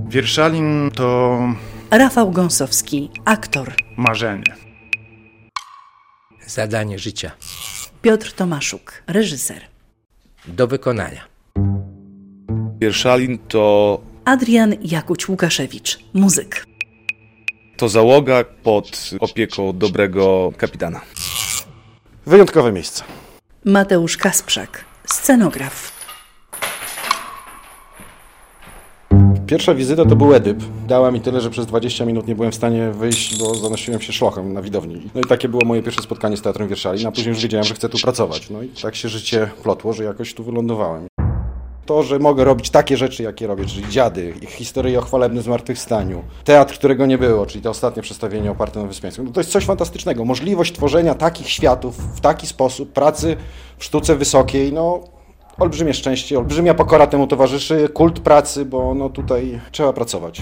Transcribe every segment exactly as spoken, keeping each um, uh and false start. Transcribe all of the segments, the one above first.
Wierszalin to Rafał Gąsowski, aktor. marzenie. Zadanie życia. Piotr Tomaszuk, reżyser. Do wykonania. Wierszalin to... Adrian Jakuć-Łukaszewicz, muzyk. to załoga pod opieką dobrego kapitana. Wyjątkowe miejsce. Mateusz Kasprzak, scenograf. Pierwsza wizyta to był Edyp. Dała mi tyle, że przez dwadzieścia minut nie byłem w stanie wyjść, bo zanosiłem się szlochem na widowni. No i takie było moje pierwsze spotkanie z Teatrem Wierszalin, a później już wiedziałem, że chcę tu pracować. No i tak się życie plotło, że jakoś tu wylądowałem. To, że mogę robić takie rzeczy, jakie robię, czyli Dziady, historie o chwalebnym zmartwychwstaniu, teatr, którego nie było, czyli to ostatnie przedstawienie oparte na Wyspiańskim. No to jest coś fantastycznego. Możliwość tworzenia takich światów w taki sposób, pracy w sztuce wysokiej, no olbrzymie szczęście, olbrzymia pokora temu towarzyszy, kult pracy, bo no tutaj trzeba pracować.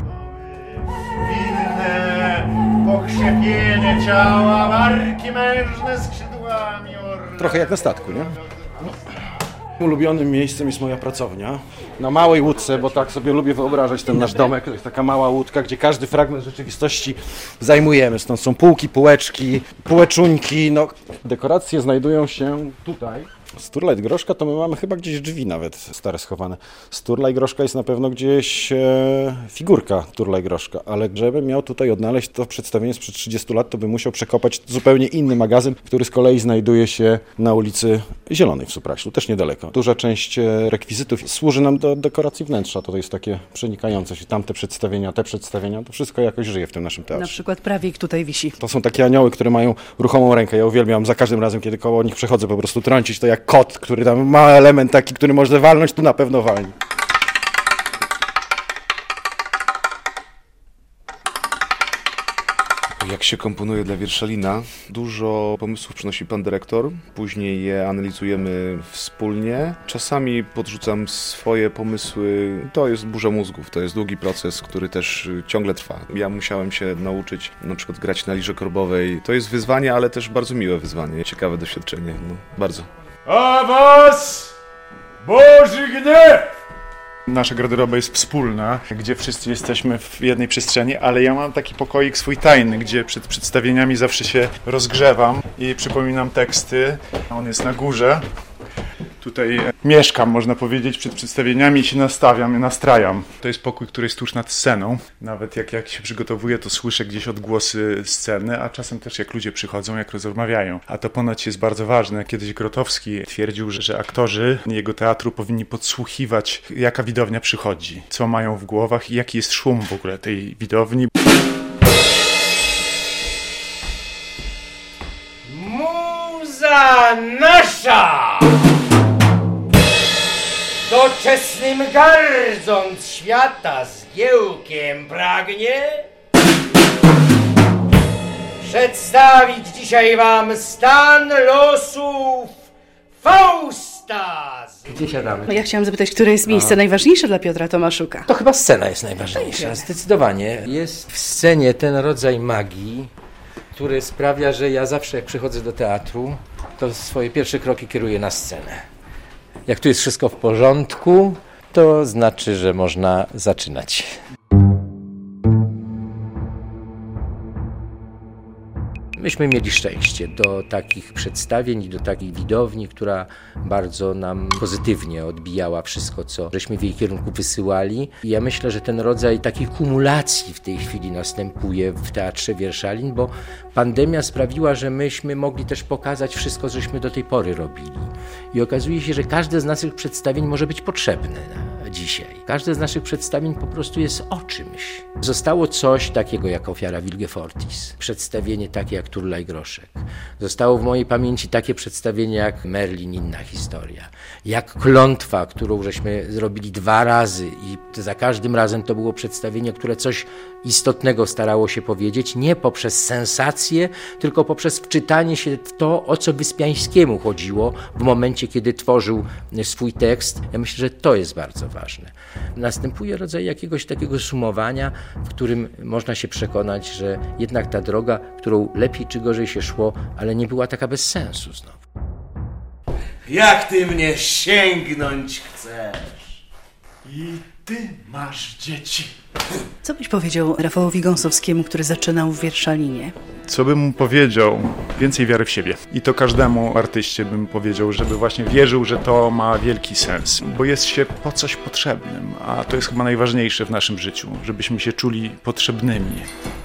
Wilne pokrzepienie ciała, barki mężne skrzydłami orły. Trochę jak na statku, nie? Ulubionym miejscem jest moja pracownia. Na małej łódce, bo tak sobie lubię wyobrażać ten nasz domek. To jest taka mała łódka, gdzie każdy fragment rzeczywistości zajmujemy. Stąd są półki, półeczki, półeczuńki. No, dekoracje znajdują się tutaj. Sturla i Groszka to my mamy chyba gdzieś drzwi nawet stare schowane. Sturla i Groszka jest na pewno gdzieś e, figurka Turla i Groszka, ale żebym miał tutaj odnaleźć to przedstawienie sprzed trzydziestu lat, to bym musiał przekopać zupełnie inny magazyn, który z kolei znajduje się na ulicy Zielonej w Supraślu, też niedaleko. Duża część rekwizytów służy nam do dekoracji wnętrza, to jest takie przenikające się, tamte przedstawienia, te przedstawienia, to wszystko jakoś żyje w tym naszym teatrze. Na przykład prawik tutaj wisi. To są takie anioły, które mają ruchomą rękę, ja uwielbiam za każdym razem, kiedy koło nich przechodzę, po prostu trącić to jak kot, który tam ma element taki, który może walnąć, tu na pewno walni. Jak się komponuje dla Wierszalina? Dużo pomysłów przynosi pan dyrektor, później je analizujemy wspólnie. Czasami podrzucam swoje pomysły. To jest burza mózgów, to jest długi proces, który też ciągle trwa. Ja musiałem się nauczyć na przykład grać na lirze korbowej. To jest wyzwanie, ale też bardzo miłe wyzwanie, ciekawe doświadczenie, no bardzo. A was Boży gniew! Nasza garderoba jest wspólna, gdzie wszyscy jesteśmy w jednej przestrzeni, ale ja mam taki pokoik swój tajny, gdzie przed przedstawieniami zawsze się rozgrzewam i przypominam teksty. On jest na górze. Tutaj mieszkam, można powiedzieć, przed przedstawieniami i się nastawiam, nastrajam. To jest pokój, który jest tuż nad sceną. Nawet jak, jak się przygotowuję, to słyszę gdzieś odgłosy sceny, a czasem też jak ludzie przychodzą, jak rozmawiają. A to ponoć jest bardzo ważne. Kiedyś Grotowski twierdził, że, że aktorzy jego teatru powinni podsłuchiwać, jaka widownia przychodzi, co mają w głowach i jaki jest szum w ogóle tej widowni. Muza nasza! Doczesnym gardząc świata zgiełkiem pragnie przedstawić dzisiaj wam stan losów Fausta. Gdzie siadamy? No ja chciałam zapytać, które jest miejsce A. najważniejsze dla Piotra Tomaszuka? To chyba scena jest najważniejsza, zdecydowanie. Jest w scenie ten rodzaj magii, który sprawia, że ja zawsze jak przychodzę do teatru, to swoje pierwsze kroki kieruję na scenę. Jak tu jest wszystko w porządku, to znaczy, że można zaczynać. Myśmy mieli szczęście do takich przedstawień i do takiej widowni, która bardzo nam pozytywnie odbijała wszystko, co żeśmy w jej kierunku wysyłali. I ja myślę, że ten rodzaj takiej kumulacji w tej chwili następuje w Teatrze Wierszalin, bo pandemia sprawiła, że myśmy mogli też pokazać wszystko, co żeśmy do tej pory robili. I okazuje się, że każde z naszych przedstawień może być potrzebne dzisiaj. Każde z naszych przedstawień po prostu jest o czymś. Zostało coś takiego jak Ofiara Wilgefortis, przedstawienie takie jak Turla i Groszek. Zostało w mojej pamięci takie przedstawienie jak Merlin, inna historia. Jak Klątwa, którą żeśmy zrobili dwa razy i za każdym razem to było przedstawienie, które coś istotnego starało się powiedzieć, nie poprzez sensację, tylko poprzez wczytanie się w to, o co Wyspiańskiemu chodziło w momencie, kiedy tworzył swój tekst. Ja myślę, że to jest bardzo ważne. Następuje rodzaj jakiegoś takiego sumowania, w którym można się przekonać, że jednak ta droga, którą lepiej czy gorzej się szło, ale nie była taka bez sensu znowu. Jak ty mnie sięgnąć chcesz? I ty masz dzieci. Co byś powiedział Rafałowi Gąsowskiemu, który zaczynał w Wierszalinie? Co bym mu powiedział? Więcej wiary w siebie. I to każdemu artyście bym powiedział, żeby właśnie wierzył, że to ma wielki sens. Bo jest się po coś potrzebnym, a to jest chyba najważniejsze w naszym życiu, żebyśmy się czuli potrzebnymi.